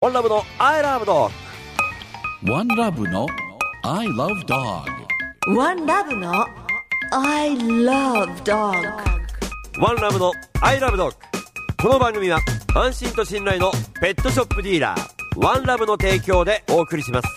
ワンラブの I love dog。 ワンラブの I love dog。 ワンラブの I love dog。 ワンラブの I love dog。 この番組は安心と信頼のペットショップディーラーワンラブの提供でお送りします。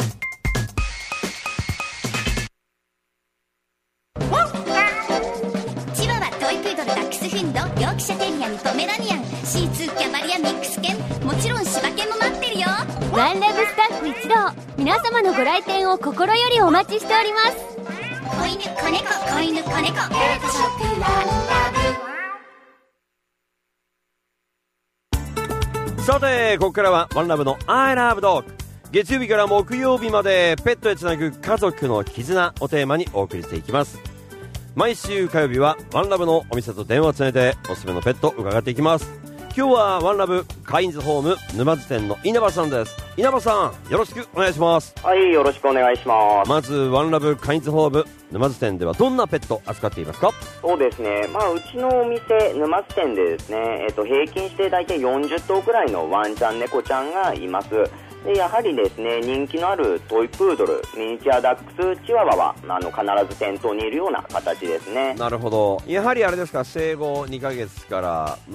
チワワ、トイプードル、ダックスフンド、ヨークシャテリアン、ポメラニアン、シーツー、キャバリア、ミックス犬、もちろん柴犬も待ってるよ。 ワンラブスタッフ一同、皆様のご来店を心よりお待ちしております。 子犬、子猫、子犬、子猫、ペットショップワンラブ。さてここからはワンラブの I love dog。 月曜日から木曜日までペットへつなぐ家族の絆をテーマにお送りしていきます。毎週火曜日はワンラブのお店と電話をつないでおすすめのペットを伺っていきます。今日はワンラブカインズホーム沼津店の稲葉さんです。稲葉さん、よろしくお願いします。 はい、よろしくお願いします。 まずワンラブカインズホーム沼津店ではどんなペットを扱っていますか？ そうですね、うちのお店沼津店でですね、平均して大体40頭くらいのワンちゃん猫ちゃんがいます。でやはりですね、人気のあるトイプードル、ミニチュアダックス、チワワは必ず店頭にいるような形ですね。 なるほど。やはりあれですか、生後2ヶ月から、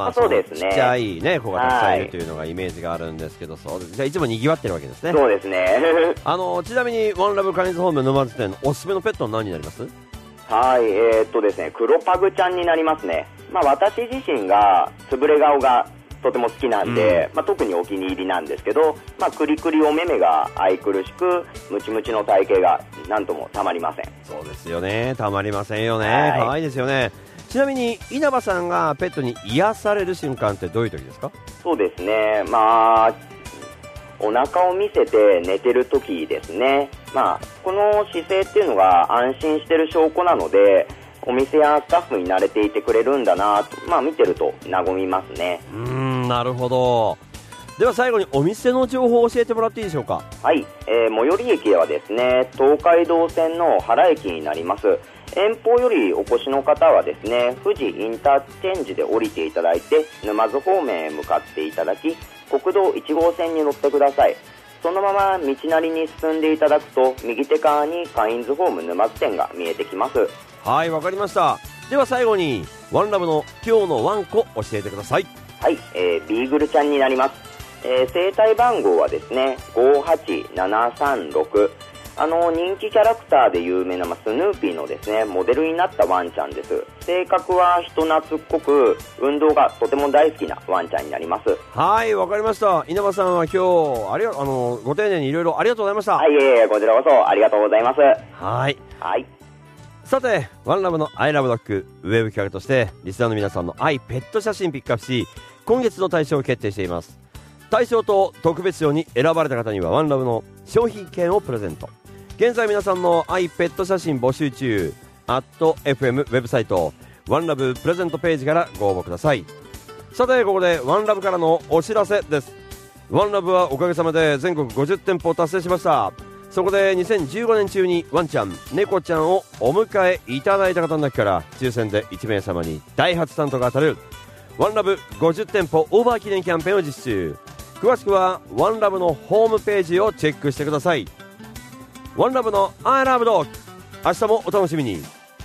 そうですね、 ちっちゃい、ね、子がたくさんいるというのがイメージがあるんですけど、そうです。じゃあいつも賑わってるわけですね。 そうですねちなみにワンラブカインズホーム沼津店のおすすめのペットは何になります？ はい、ですね、黒パグちゃんになりますね。私自身がつぶれ顔がとても好きなんで、特にお気に入りなんですけど、クリクリお目目が愛くるしく、ムチムチの体型がなんともたまりません。 そうですよね、たまりませんよね。 はい、 可愛いですよね。ちなみに稲葉さんがペットに癒される瞬間ってどういう時ですか？ そうですね、お腹を見せて寝てる時ですね。この姿勢っていうのが安心してる証拠なので、お店やスタッフに慣れていてくれるんだなと、見てると和みますね。 なるほど。では最後にお店の情報を教えてもらっていいでしょうか？ はい、最寄り駅はですね、東海道線の原駅になります。遠方よりお越しの方はですね、富士インターチェンジで降りていただいて、沼津方面へ向かっていただき、国道1号線に乗ってください。そのまま道なりに進んでいただくと、右手側にカインズホーム沼津店が見えてきます。 はい、わかりました。では最後にワンラブの今日のワンコ教えてください。 はい、ビーグルちゃんになります。生体番号はですね、58736。人気キャラクターで有名なスヌーピーのですね、モデルになったワンちゃんです。性格は人懐っこく、運動がとても大好きなワンちゃんになります。 はい、わかりました。稲葉さんは今日ご丁寧にいろいろありがとうございました。 はい、こちらこそありがとうございます。 はい。 はい。 さてワンラブの I love dog ウェブ企画としてリスナーの皆さんの愛ペット写真ピックアップし、今月の大賞を決定しています。大賞と特別賞に選ばれた方にはワンラブの商品券をプレゼント。現在皆さんの愛ペット写真募集中。@FM ウェブサイトワンラブプレゼントページからご応募ください。さてここでワンラブからのお知らせです。ワンラブはおかげさまで全国50店舗を達成しました。そこで2015年中にワンちゃん、猫ちゃんをお迎えいただいた方の中から抽選で1名様にダイハツ担当が当たるワンラブ50店舗オーバー記念キャンペーンを実施中。詳しくはワンラブのホームページをチェックしてください。ワンラブの I love dog、 明日もお楽しみに。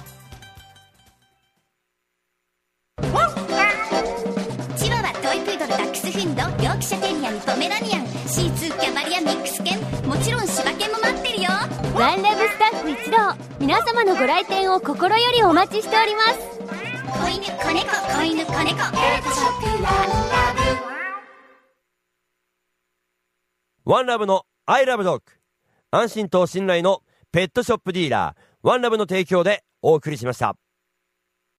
チワワ、トイプードル、ダックスフンド、ヨークシャテリアン、ポメラニアン、シーツー、キャバリア、ミックス犬、もちろん柴犬も待ってるよ。 ワンラブスタッフ一同、皆様のご来店を心よりお待ちしております。 子犬、子猫、子犬、子猫、ペットショップワンラブ。 ワンラブの I love dog、 安心と信頼のペットショップディーラーワンラブの提供でお送りしました。